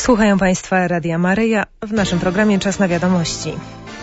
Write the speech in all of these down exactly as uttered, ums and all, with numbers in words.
Słuchają Państwa Radia Maryja. W naszym programie Czas na wiadomości.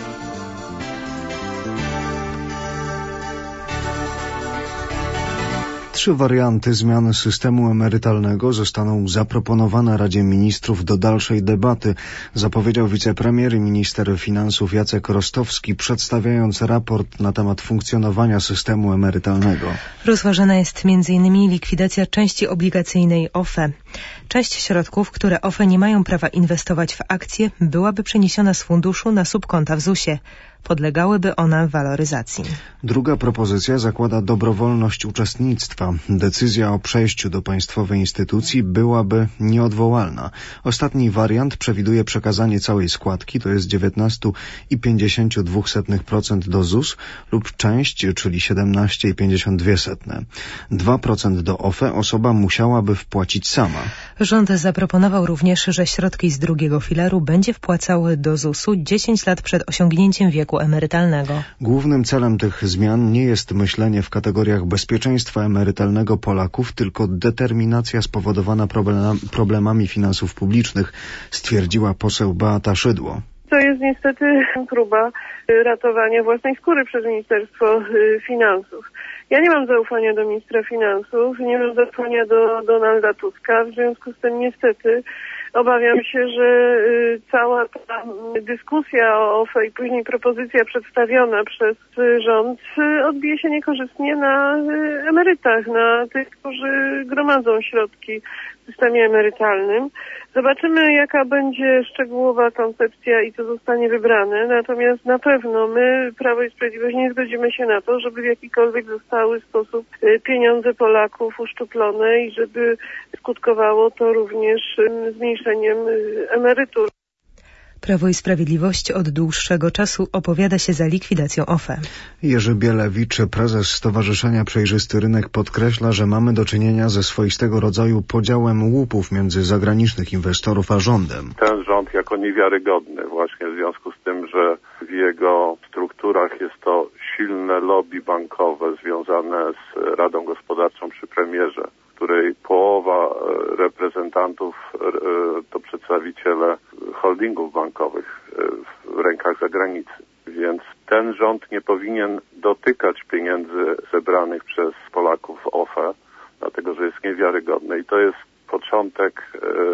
Trzy warianty zmiany systemu emerytalnego zostaną zaproponowane Radzie Ministrów do dalszej debaty, zapowiedział wicepremier i minister finansów Jacek Rostowski, przedstawiając raport na temat funkcjonowania systemu emerytalnego. Rozważana jest między innymi likwidacja części obligacyjnej O F E. Część środków, które O F E nie mają prawa inwestować w akcje, byłaby przeniesiona z funduszu na subkonta w zusie. Podlegałyby one waloryzacji. Druga propozycja zakłada dobrowolność uczestnictwa. Decyzja o przejściu do państwowej instytucji byłaby nieodwołalna. Ostatni wariant przewiduje przekazanie całej składki, to jest dziewiętnaście przecinek pięćdziesiąt dwa procent do Z U S lub część, czyli siedemnaście przecinek pięćdziesiąt dwa procent. dwa procent do O F E osoba musiałaby wpłacić sama. Rząd zaproponował również, że środki z drugiego filaru będzie wpłacały do Z U S u dziesięć lat przed osiągnięciem wieku emerytalnego. Głównym celem tych zmian nie jest myślenie w kategoriach bezpieczeństwa emerytalnego Polaków, tylko determinacja spowodowana problemami finansów publicznych, stwierdziła poseł Beata Szydło. To jest niestety próba ratowania własnej skóry przez Ministerstwo Finansów. Ja nie mam zaufania do ministra finansów, nie mam zaufania do Donalda Tuska, w związku z tym niestety obawiam się, że cała ta dyskusja o O F E i później propozycja przedstawiona przez rząd odbije się niekorzystnie na emerytach, na tych, którzy gromadzą środki w systemie emerytalnym. Zobaczymy, jaka będzie szczegółowa koncepcja i co zostanie wybrane. Natomiast na pewno my, Prawo i Sprawiedliwość, nie zgodzimy się na to, żeby w jakikolwiek zostały sposób pieniądze Polaków uszczuplone i żeby skutkowało to również zmniejszeniem emerytur. Prawo i Sprawiedliwość od dłuższego czasu opowiada się za likwidacją O F E. Jerzy Bielewicz, prezes Stowarzyszenia Przejrzysty Rynek, podkreśla, że mamy do czynienia ze swoistego rodzaju podziałem łupów między zagranicznych inwestorów a rządem. Ten rząd jako niewiarygodny właśnie w związku z tym, że w jego strukturach jest to silne lobby bankowe związane z Radą Gospodarczą przy premierze, której połowa reprezentantów to przedstawiciele holdingów bankowych w rękach zagranicy. Więc ten rząd nie powinien dotykać pieniędzy zebranych przez Polaków w O F E, dlatego że jest niewiarygodny i to jest początek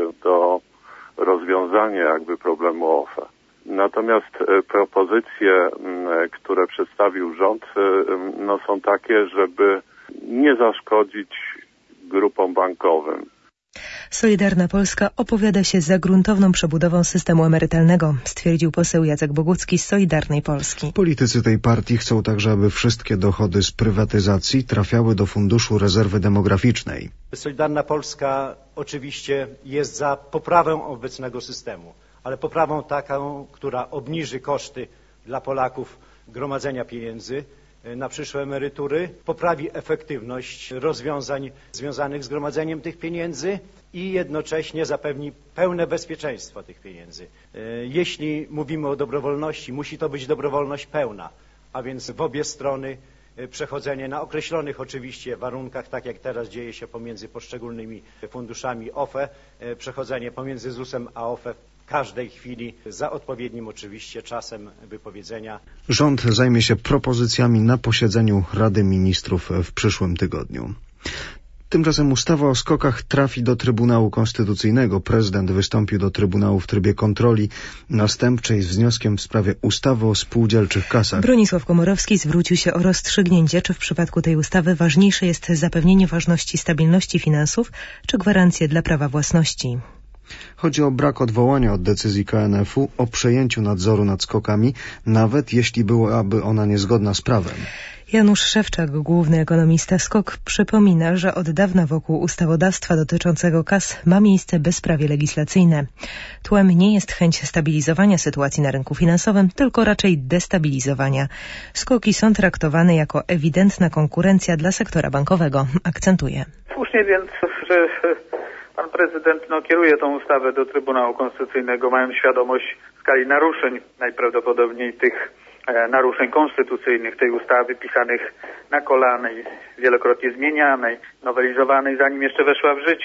do rozwiązania jakby problemu O F E. Natomiast propozycje, które przedstawił rząd, no są takie, żeby nie zaszkodzić grupom bankowym. Solidarna Polska opowiada się za gruntowną przebudową systemu emerytalnego, stwierdził poseł Jacek Bogucki z Solidarnej Polski. Politycy tej partii chcą także, aby wszystkie dochody z prywatyzacji trafiały do Funduszu Rezerwy Demograficznej. Solidarna Polska oczywiście jest za poprawą obecnego systemu, ale poprawą taką, która obniży koszty dla Polaków gromadzenia pieniędzy na przyszłe emerytury, poprawi efektywność rozwiązań związanych z gromadzeniem tych pieniędzy i jednocześnie zapewni pełne bezpieczeństwo tych pieniędzy. Jeśli mówimy o dobrowolności, musi to być dobrowolność pełna, a więc w obie strony przechodzenie na określonych oczywiście warunkach, tak jak teraz dzieje się pomiędzy poszczególnymi funduszami O F E, przechodzenie pomiędzy Z U S em a O F E w każdej chwili za odpowiednim oczywiście czasem wypowiedzenia. Rząd zajmie się propozycjami na posiedzeniu Rady Ministrów w przyszłym tygodniu. Tymczasem ustawa o skokach trafi do Trybunału Konstytucyjnego. Prezydent wystąpił do Trybunału w trybie kontroli następczej z wnioskiem w sprawie ustawy o spółdzielczych kasach. Bronisław Komorowski zwrócił się o rozstrzygnięcie, czy w przypadku tej ustawy ważniejsze jest zapewnienie ważności stabilności finansów, czy gwarancje dla prawa własności. Chodzi o brak odwołania od decyzji K N F u o przejęciu nadzoru nad skokami, nawet jeśli byłaby ona niezgodna z prawem. Janusz Szewczak, główny ekonomista SKOK, przypomina, że od dawna wokół ustawodawstwa dotyczącego kas ma miejsce bezprawie legislacyjne. Tłem nie jest chęć stabilizowania sytuacji na rynku finansowym, tylko raczej destabilizowania. SKOki są traktowane jako ewidentna konkurencja dla sektora bankowego, akcentuje. Słusznie więc, że pan prezydent no, kieruje tą ustawę do Trybunału Konstytucyjnego, mając świadomość skali naruszeń, najprawdopodobniej tych e, naruszeń konstytucyjnych tej ustawy, pisanych na kolanie, wielokrotnie zmienianej, nowelizowanej, zanim jeszcze weszła w życie.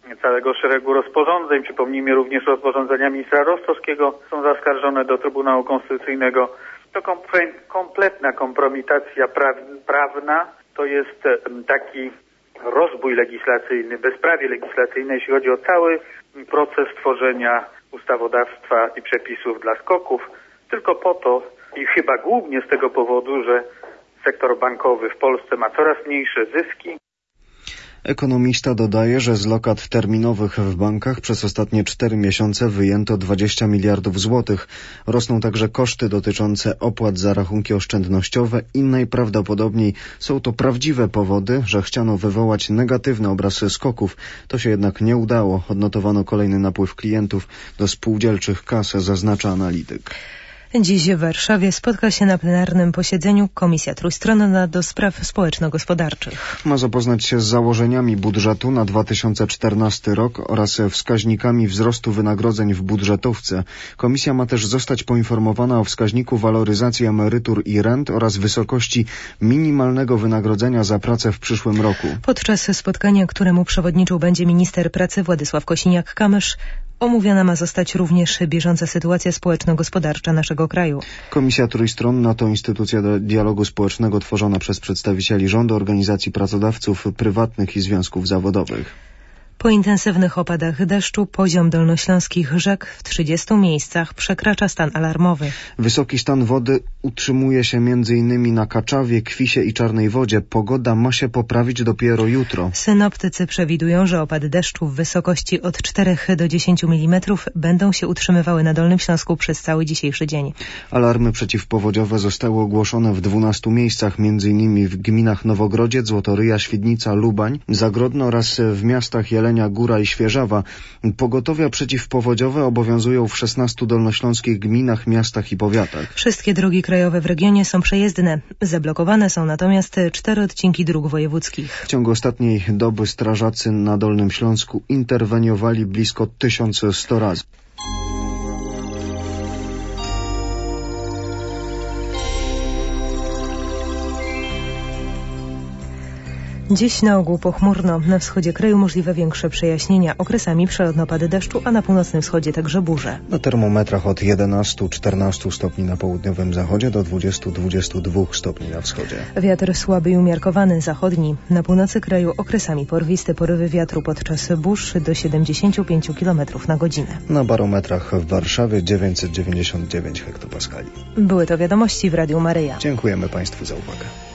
całego szeregu rozporządzeń. Przypomnijmy również rozporządzenia ministra Rostowskiego są zaskarżone do Trybunału Konstytucyjnego. To kompletna kompromitacja prawna, to jest taki rozbój legislacyjny, bezprawie legislacyjne, jeśli chodzi o cały proces tworzenia ustawodawstwa i przepisów dla SKOK-ów, tylko po to i chyba głównie z tego powodu, że sektor bankowy w Polsce ma coraz mniejsze zyski. Ekonomista dodaje, że z lokat terminowych w bankach przez ostatnie cztery miesiące wyjęto dwadzieścia miliardów złotych. Rosną także koszty dotyczące opłat za rachunki oszczędnościowe i najprawdopodobniej są to prawdziwe powody, że chciano wywołać negatywny obraz SKOK-ów. To się jednak nie udało. Odnotowano kolejny napływ klientów do spółdzielczych kas, zaznacza analityk. Dziś w Warszawie spotka się na plenarnym posiedzeniu Komisja Trójstronna do Spraw Społeczno-Gospodarczych. Ma zapoznać się z założeniami budżetu na dwa tysiące czternasty rok oraz wskaźnikami wzrostu wynagrodzeń w budżetówce. Komisja ma też zostać poinformowana o wskaźniku waloryzacji emerytur i rent oraz wysokości minimalnego wynagrodzenia za pracę w przyszłym roku. Podczas spotkania, któremu przewodniczył będzie minister pracy Władysław Kosiniak-Kamysz, omówiona ma zostać również bieżąca sytuacja społeczno-gospodarcza naszego kraju. Komisja Trójstronna to instytucja dialogu społecznego tworzona przez przedstawicieli rządu, organizacji pracodawców prywatnych i związków zawodowych. Po intensywnych opadach deszczu poziom dolnośląskich rzek w trzydziestu miejscach przekracza stan alarmowy. Wysoki stan wody utrzymuje się między innymi na Kaczawie, Kwisie i Czarnej Wodzie. Pogoda ma się poprawić dopiero jutro. Synoptycy przewidują, że opady deszczu w wysokości od czterech do dziesięciu milimetrów będą się utrzymywały na Dolnym Śląsku przez cały dzisiejszy dzień. Alarmy przeciwpowodziowe zostały ogłoszone w dwunastu miejscach, między innymi w gminach Nowogrodziec, Złotoryja, Świdnica, Lubań, Zagrodno oraz w miastach Jelenia Góra i Świerzawa. Pogotowia przeciwpowodziowe obowiązują w szesnastu dolnośląskich gminach, miastach i powiatach. Wszystkie drogi krajowe w regionie są przejezdne. Zablokowane są natomiast cztery odcinki dróg wojewódzkich. W ciągu ostatniej doby strażacy na Dolnym Śląsku interweniowali blisko tysiąc sto razy. Dziś na ogół pochmurno. Na wschodzie kraju możliwe większe przejaśnienia. Okresami przelotne opady deszczu, a na północnym wschodzie także burze. Na termometrach od jedenastu do czternastu stopni na południowym zachodzie do dwudziestu do dwudziestu dwóch stopni na wschodzie. Wiatr słaby i umiarkowany, zachodni. Na północy kraju okresami porwiste porywy wiatru podczas burz do siedemdziesięciu pięciu kilometrów na godzinę. Na barometrach w Warszawie dziewięćset dziewięćdziesiąt dziewięć hektopaskali. Były to wiadomości w Radiu Maryja. Dziękujemy Państwu za uwagę.